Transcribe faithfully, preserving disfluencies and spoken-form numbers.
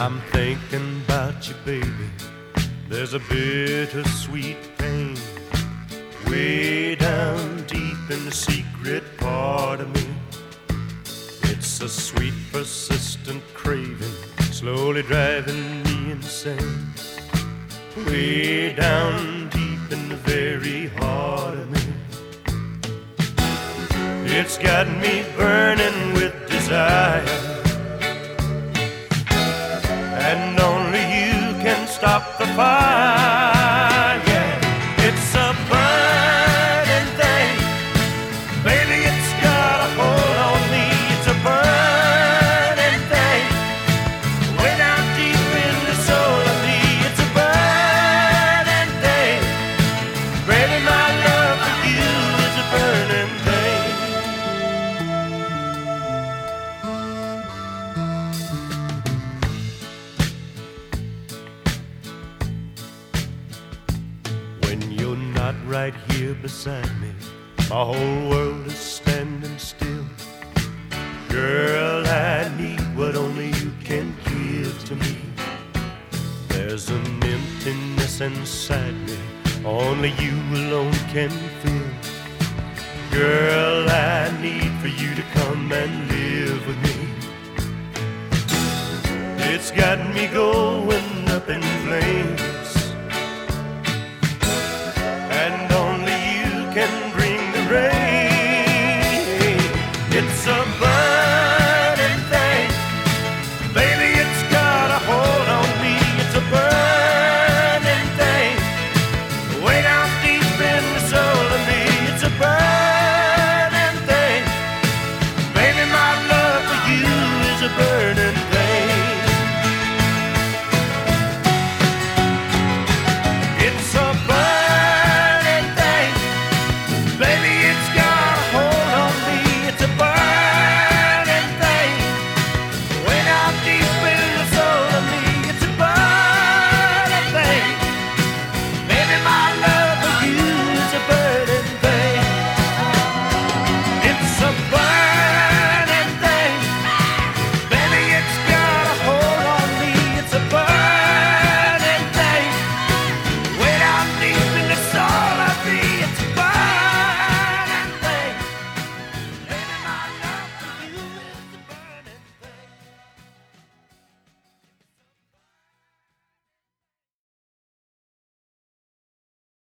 I'm thinking about you, baby. There's a bittersweet pain way down deep in the secret part of me. It's a sweet, persistent craving, slowly driving me insane. Way down deep in the very heart of me. It's got me burning with desire, and only you can stop the fire. Yeah, it's a burning thing, baby, it's got a hold on me. It's a burning thing, way down deep in the soul of me. It's a burning thing, baby, my love for you is a burning thing. When you're not right here beside me, my whole world is standing still. Girl, I need what only you can give to me. There's an emptiness inside me only you alone can fill. Girl, I need for you to come and live with me. It's got me going up in flames,